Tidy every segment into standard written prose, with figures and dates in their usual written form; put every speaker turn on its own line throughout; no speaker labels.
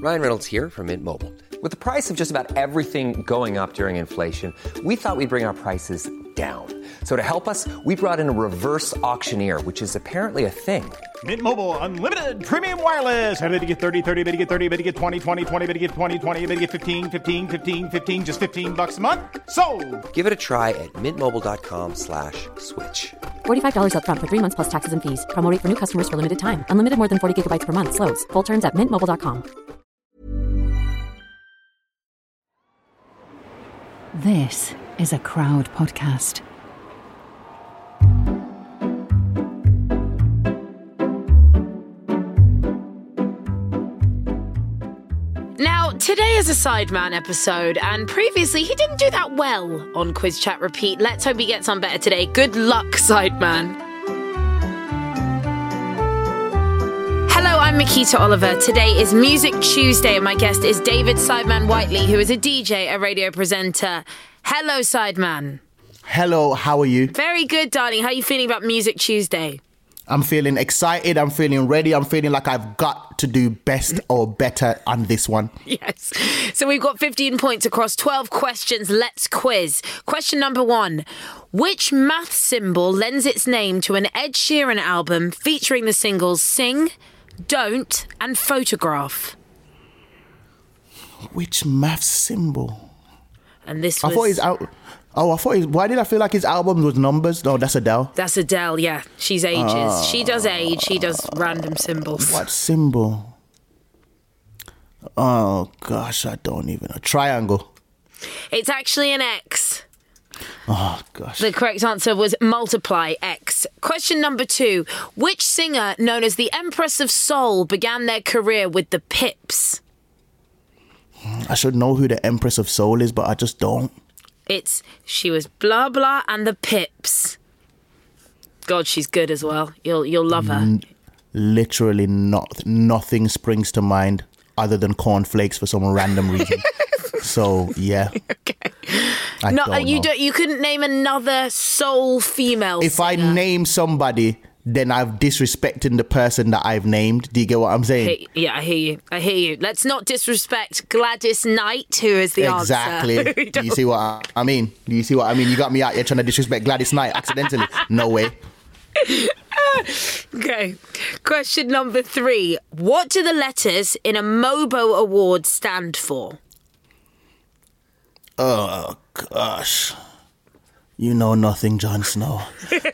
Ryan Reynolds here from Mint Mobile. With the price of just about everything going up during inflation, we thought we'd bring our prices down. So to help us, we brought in a reverse auctioneer, which is apparently a thing.
Mint Mobile Unlimited Premium Wireless. How to get 30, 30, bit to get 30, bit to get 20, 20, 20, bit to get 20, 20, bit to get 15, 15, 15, 15, just $15 a month? Sold!
Give it a try at mintmobile.com/switch.
$45 up front for 3 months plus taxes and fees. Promo rate for new customers for limited time. Unlimited more than 40 gigabytes per month. Slows full terms at mintmobile.com.
This is a Crowd podcast.
Now, today is a Sideman episode, and previously he didn't do that well on Quiz Chat Repeat. Let's hope he gets on better today. Good luck, Sideman. Hello, I'm Makita Oliver. Today is Music Tuesday, and my guest is David Sideman Whiteley, who is a DJ, a radio presenter. Hello, Sideman.
Hello, how are you?
Very good, darling. How are you feeling about Music Tuesday?
I'm feeling excited, I'm feeling ready, I'm feeling like I've got to do best or better on this one.
Yes. So we've got 15 points across 12 questions. Let's quiz. Question number 1. Which math symbol lends its name to an Ed Sheeran album featuring the singles Sing, Don't and Photograph?
Which math symbol?
And this
I
was...
thought his out. Oh, why did I feel like his album was numbers? No, that's Adele.
That's Adele, yeah. She's ages. She does age. She does random symbols.
What symbol? Oh, gosh, I don't even know. Triangle.
It's actually an X.
Oh, gosh.
The correct answer was multiply, X. Question number 2. Which singer, known as the Empress of Soul, began their career with the Pips?
I should know who the Empress of Soul is, but I just don't.
She was blah blah and the Pips. God, she's good as well. You'll love her.
Literally nothing springs to mind other than cornflakes for some random reason. So yeah.
Okay.
I don't know.
You couldn't name another soul female
If
singer.
I name somebody, then I've disrespected the person that I've named. Do you get what I'm saying?
Yeah, I hear you. Let's not disrespect Gladys Knight, who is the
Exactly.
answer.
Do you see what I mean? You got me out here trying to disrespect Gladys Knight accidentally. No way.
Okay. Question number 3. What do the letters in a MOBO award stand for?
Oh, gosh. You know nothing, Jon Snow.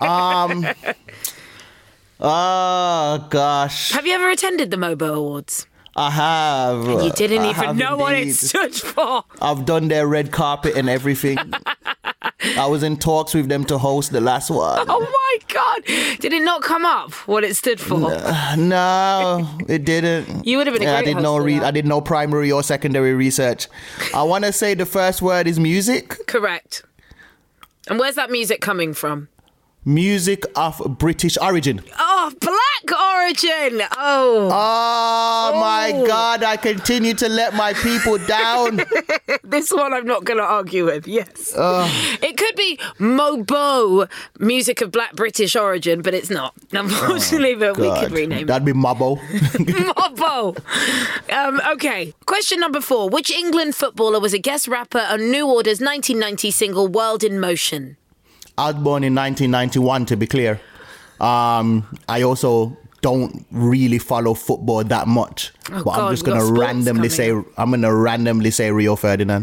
Oh, gosh.
Have you ever attended the MOBO Awards?
I have.
And you didn't
I
even
have
know what it
indeed.
stood for.
I've done their red carpet and everything. I was in talks with them to host the last one.
Oh my God. Did it not come up what it stood for?
No, it didn't.
You would have been a great host for that.
I did no primary or secondary research. I want to say the first word is music.
Correct. And where's that music coming from?
Music of British origin.
Oh, black origin. Oh.
Oh, my God. I continue to let my people down.
This one I'm not going to argue with. Yes. It could be MOBO, music of black British origin, but it's not. Unfortunately, but we could rename it.
That'd be Mobbo.
MOBO. Okay. Question number 4. Which England footballer was a guest rapper on New Order's 1990 single World in Motion?
I was born in 1991, to be clear. I also don't really follow football that much.
Oh,
but
God,
I'm just going to randomly say Rio Ferdinand.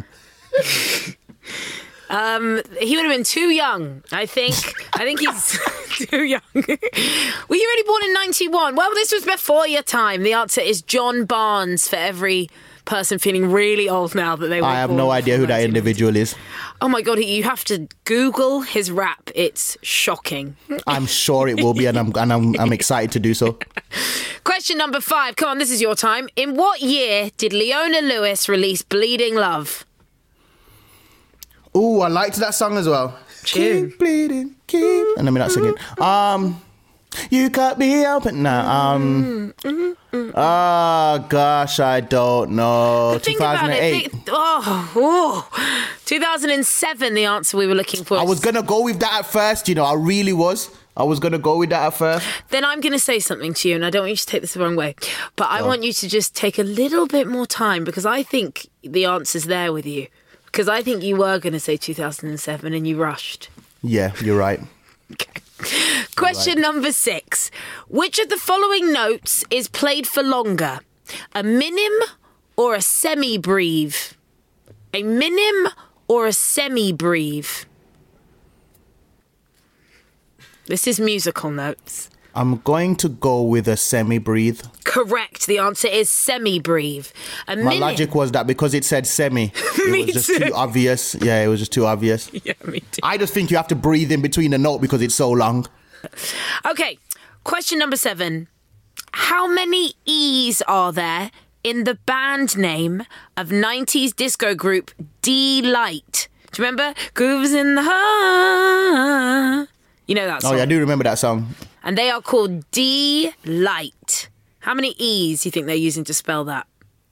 He would have been too young, I think. I think he's too young. Were you really born in 91? Well, this was before your time. The answer is John Barnes, for every person feeling really old now that they were
I have
born
no idea who that individual is.
Oh my God, you have to Google his rap. It's shocking.
I'm sure it will be, and I'm excited to do so.
Question number 5. Come on, this is your time. In what year did Leona Lewis release Bleeding Love?
Ooh, I liked that song as well.
Tune.
Keep bleeding, keep... And let me not sing it. You cut me open now. Oh, gosh, I don't know.
Think about
2008.
it. 2007, the answer we were looking for.
I was going to go with that at first, I really was. I was going to go with that at first.
Then I'm going to say something to you, and I don't want you to take this the wrong way. But I want you to just take a little bit more time, because I think the answer's there with you. Because I think you were going to say 2007 and you rushed.
Yeah, you're right.
Okay. Question number 6. Which of the following notes is played for longer? A minim or a semi-breve? A minim or a semi-breve? This is musical notes.
I'm going to go with a semi-breathe.
Correct. The answer is semi-breve.
My logic was that because it said semi, it was just too obvious. Yeah, it was just too obvious.
Yeah, me too.
I just think you have to breathe in between the note because it's so long.
Okay, question number 7. How many E's are there in the band name of 90s disco group D-Light? Do you remember? Grooves in the heart. You know that song?
Oh, yeah, I do remember that song.
And they are called D-Light. How many E's do you think they're using to spell that?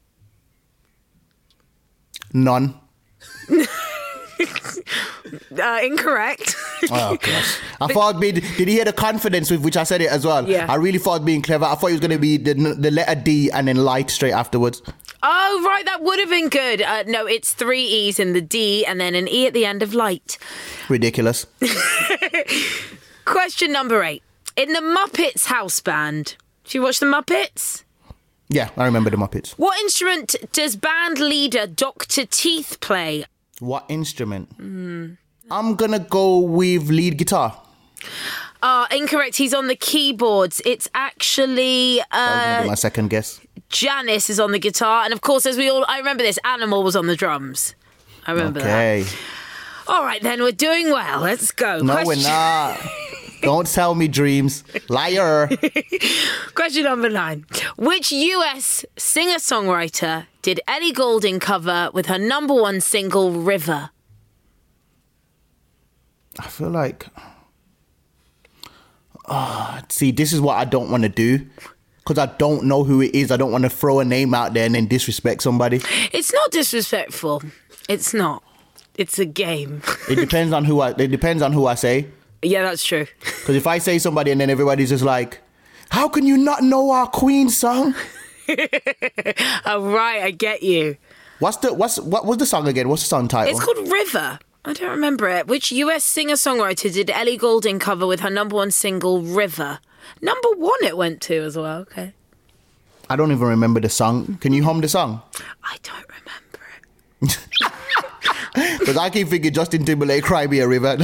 None.
Incorrect.
Oh, gosh. I thought, did you hear the confidence with which I said it as well?
Yeah.
I really thought being clever. I thought it was going to be the letter D and then light straight afterwards.
Oh, right, that would have been good. No, it's 3 E's in the D and then an E at the end of light.
Ridiculous.
Question number 8. In the Muppets house band, do you watch the Muppets?
Yeah, I remember the Muppets.
What instrument does band leader Dr. Teeth play?
What instrument? I'm going to go with lead guitar.
Incorrect. He's on the keyboards. It's actually...
That was going to be my second guess.
Janice is on the guitar. And of course, I remember this, Animal was on the drums. I remember that. All right, then, we're doing well. Let's go.
No, we're not. Don't tell me dreams. Liar.
Question number 9. Which US singer-songwriter did Ellie Goulding cover with her number 1 single, River?
I feel like... see, this is what I don't want to do. Because I don't know who it is. I don't want to throw a name out there and then disrespect somebody.
It's not disrespectful. It's not. It's a game.
It depends on who I say.
Yeah, that's true.
Because if I say somebody and then everybody's just like, how can you not know our Queen song?
Oh, right, I get you.
What was the song again? What's the song title?
It's called River. I don't remember it. Which US singer-songwriter did Ellie Goulding cover with her number 1 single, River? Number 1 it went to as well, okay.
I don't even remember the song. Can you hum the song?
I don't remember it.
Because I keep thinking Justin Timberlake, Cry Me a River.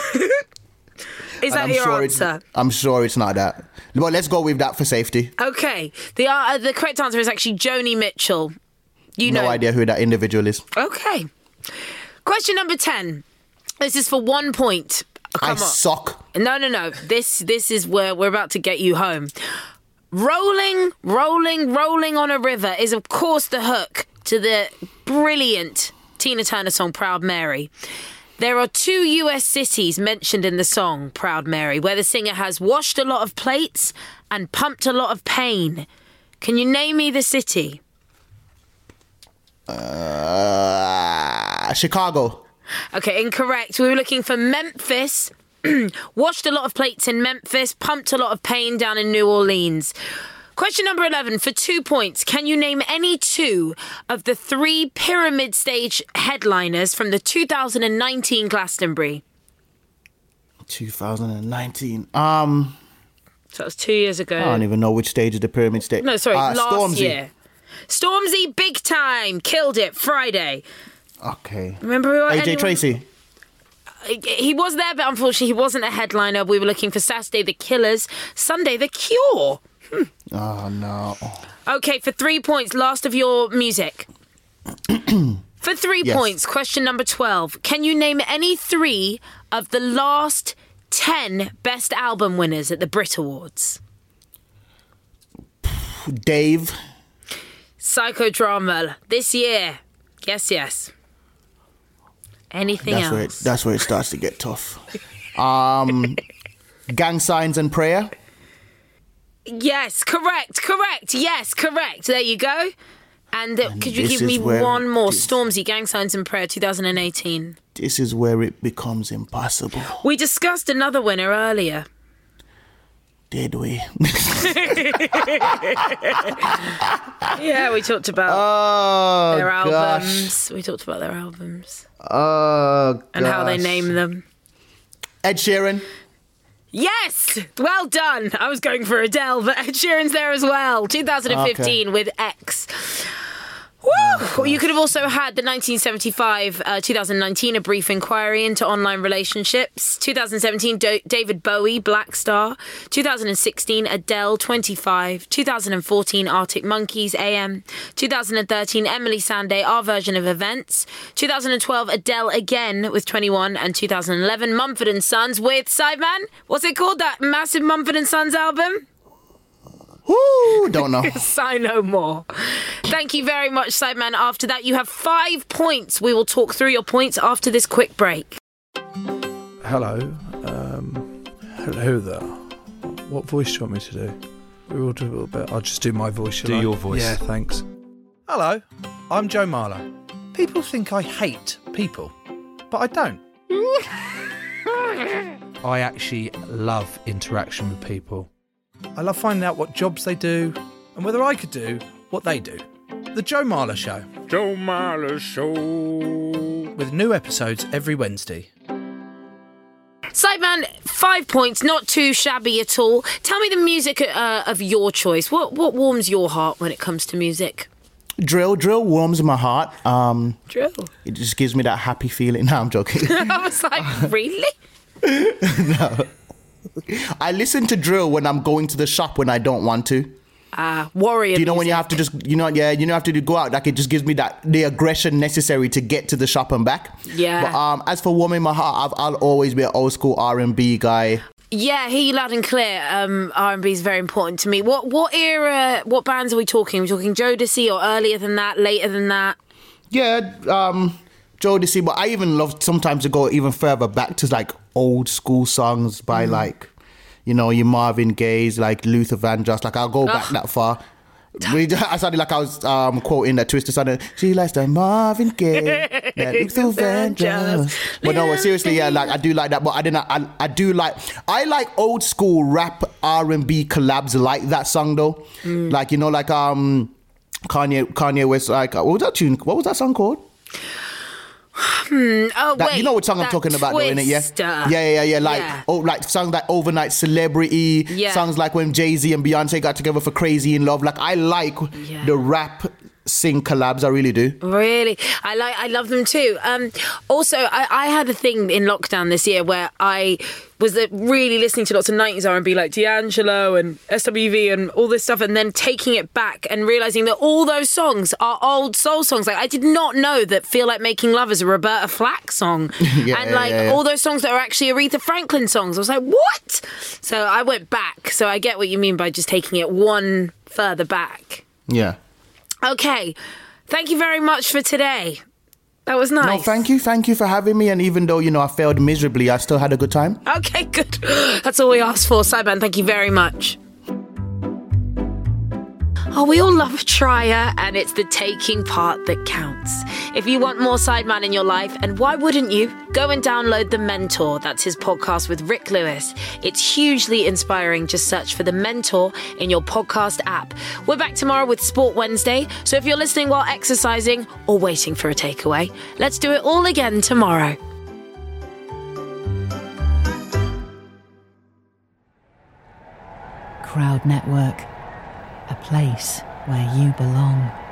Is that your answer?
I'm sure it's not that. But let's go with that for safety.
Okay. The correct answer is actually Joni Mitchell.
No idea who that individual is.
Okay. Question number 10. This is for 1 point. Come on.
Suck.
No. This is where we're about to get you home. Rolling, rolling, rolling on a river is, of course, the hook to the brilliant Tina Turner song Proud Mary. There are 2 US cities mentioned in the song Proud Mary where the singer has washed a lot of plates and pumped a lot of pain. Can you name me the city?
Chicago.
Okay, incorrect. We were looking for Memphis. Washed a lot of plates in Memphis, pumped a lot of pain down in New Orleans. Question number 11 for 2 points. Can you name any 2 of the 3 Pyramid Stage headliners from the 2019 Glastonbury?
2019.
So that was 2 years ago.
I don't even know which stage of the Pyramid Stage.
No, sorry, last
Stormzy.
year. Stormzy, big time. Killed it Friday.
Okay.
Remember who?
AJ Tracy.
He was there, but unfortunately he wasn't a headliner. We were looking for Saturday the Killers, Sunday the Cure.
Oh, no.
Okay, for 3 points, last of your music. For 3
Yes.
points, question number 12. Can you name any 3 of the last 10 Best Album winners at the Brit Awards?
Dave.
Psychodrama this year. Yes. Anything else?
That's where it starts to get tough. Gang Signs and Prayer.
Yes, correct. Yes, correct. There you go. And could you
this
give me
is where
one more?
it is.
Stormzy, Gang Signs and Prayer 2018.
This is where it becomes impossible.
We discussed another winner earlier.
Did we?
Yeah, we talked about their albums.
Gosh.
We talked about their albums.
Oh,
and how they name them.
Ed Sheeran.
Yes! Well done. I was going for Adele, but Ed Sheeran's there as well. 2015 with X. Woo! You could have also had the 1975-2019 A Brief Inquiry into Online Relationships. 2017, David Bowie, Black Star. 2016, Adele, 25. 2014, Arctic Monkeys, AM. 2013, Emily Sandé, Our Version of Events. 2012, Adele again with 21. And 2011, Mumford & Sons with Sideman. What's it called? That massive Mumford & Sons album?
Woo! Don't know.
Sigh no more. Thank you very much, Sideman. After that, you have 5 points. We will talk through your points after this quick break.
Hello. Hello there. What voice do you want me to do? We will do a little bit. I'll just do my voice. Shall I?
Your voice.
Yeah, thanks. Hello. I'm Joe Marler. People think I hate people, but I don't. I actually love interaction with people. I love finding out what jobs they do and whether I could do what they do. The Joe Marler Show.
Joe Marler Show.
With new episodes every Wednesday.
Sideman, 5 points, not too shabby at all. Tell me the music of your choice. What warms your heart when it comes to music?
Drill warms my heart.
Drill?
It just gives me that happy feeling. No, I'm joking.
I was like, really?
No. I listen to drill when I'm going to the shop when I don't want to.
Warrior.
Do you know
music.
when you have to just, have to go out? Like it just gives me the aggression necessary to get to the shop and back.
Yeah.
But as for warming my heart, I'll always be an old school R&B guy.
Yeah, hear you loud and clear. R&B is very important to me. What era? What bands are we talking? Are we talking Jodeci or earlier than that? Later than that?
Yeah. Jodeci, but I even love sometimes to go even further back to like old school songs by like, your Marvin Gaye's, like Luther Vandross. Like I'll go back that far. I sounded like I was quoting that Twisted Sister. She likes the Marvin Gaye, that Luther Vandross. But no, seriously, yeah, like I do like that. But I like old school rap R&B collabs like that song though. Like Kanye West. Like what was that tune? What was that song called?
Wait.
You know what song I'm talking about, though, innit? Yeah. Like songs like Overnight Celebrity. Yeah. Songs like when Jay-Z and Beyonce got together for Crazy in Love. Like I like the rap sing collabs. I really do.
Really, I love them too. Also, I had a thing in lockdown this year where I was really listening to lots of 90s R&B like D'Angelo and SWV and all this stuff, and then taking it back and realising that all those songs are old soul songs. Like I did not know that Feel Like Making Love is a Roberta Flack song. All those songs that are actually Aretha Franklin songs. I was like, what? So I went back. So I get what you mean by just taking it one further back.
Yeah. Okay.
Thank you very much for today. That was nice.
No, thank you. Thank you for having me. And even though, I failed miserably, I still had a good time.
Okay, good. That's all we asked for. Sideman, thank you very much. Oh, we all love a trier, and it's the taking part that counts. If you want more Sideman in your life, and why wouldn't you, go and download The Mentor. That's his podcast with Rick Lewis. It's hugely inspiring. Just search for The Mentor in your podcast app. We're back tomorrow with Sport Wednesday, so if you're listening while exercising or waiting for a takeaway, let's do it all again tomorrow.
Crowd Network, a place where you belong.